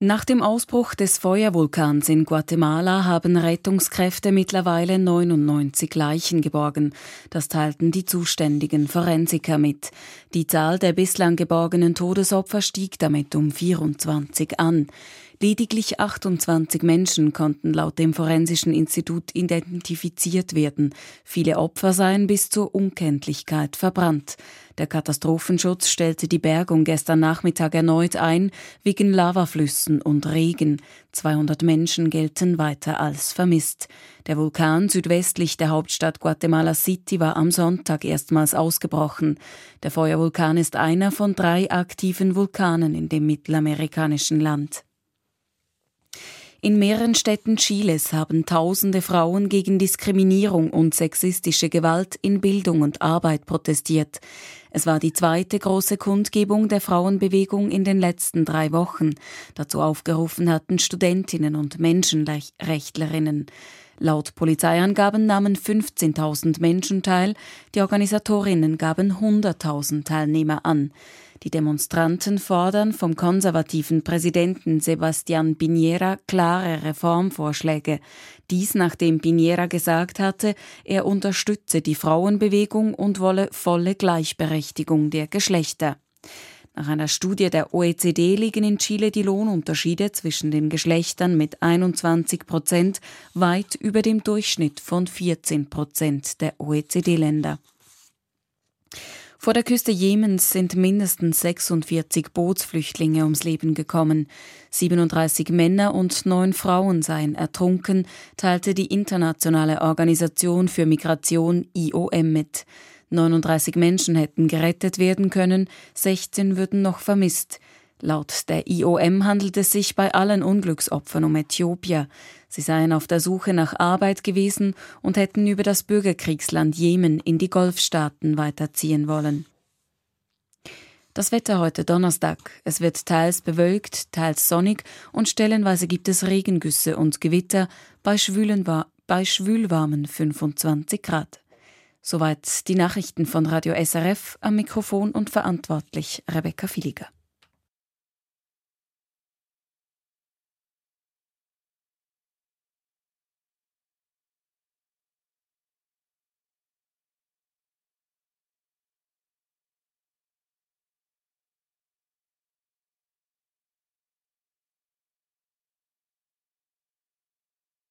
Nach dem Ausbruch des Feuervulkans in Guatemala haben Rettungskräfte mittlerweile 99 Leichen geborgen. Das teilten die zuständigen Forensiker mit. Die Zahl der bislang geborgenen Todesopfer stieg damit um 24 an. Lediglich 28 Menschen konnten laut dem Forensischen Institut identifiziert werden. Viele Opfer seien bis zur Unkenntlichkeit verbrannt. Der Katastrophenschutz stellte die Bergung gestern Nachmittag erneut ein, wegen Lavaflüssen und Regen. 200 Menschen gelten weiter als vermisst. Der Vulkan südwestlich der Hauptstadt Guatemala City war am Sonntag erstmals ausgebrochen. Der Feuervulkan ist einer von 3 aktiven Vulkanen in dem mittelamerikanischen Land. In mehreren Städten Chiles haben tausende Frauen gegen Diskriminierung und sexistische Gewalt in Bildung und Arbeit protestiert. Es war die zweite große Kundgebung der Frauenbewegung in den letzten 3 Wochen. Dazu aufgerufen hatten Studentinnen und Menschenrechtlerinnen. Laut Polizeiangaben nahmen 15.000 Menschen teil, die Organisatorinnen gaben 100.000 Teilnehmer an. Die Demonstranten fordern vom konservativen Präsidenten Sebastián Piñera klare Reformvorschläge. Dies, nachdem Piñera gesagt hatte, er unterstütze die Frauenbewegung und wolle volle Gleichberechtigung der Geschlechter. Nach einer Studie der OECD liegen in Chile die Lohnunterschiede zwischen den Geschlechtern mit 21% weit über dem Durchschnitt von 14% der OECD-Länder. Vor der Küste Jemens sind mindestens 46 Bootsflüchtlinge ums Leben gekommen. 37 Männer und 9 Frauen seien ertrunken, teilte die internationale Organisation für Migration IOM mit. 39 Menschen hätten gerettet werden können, 16 würden noch vermisst. Laut der IOM handelt es sich bei allen Unglücksopfern um Äthiopier. Sie seien auf der Suche nach Arbeit gewesen und hätten über das Bürgerkriegsland Jemen in die Golfstaaten weiterziehen wollen. Das Wetter heute Donnerstag. Es wird teils bewölkt, teils sonnig und stellenweise gibt es Regengüsse und Gewitter bei schwülwarmen 25 Grad. Soweit die Nachrichten von Radio SRF, am Mikrofon und verantwortlich Rebecca Filiger.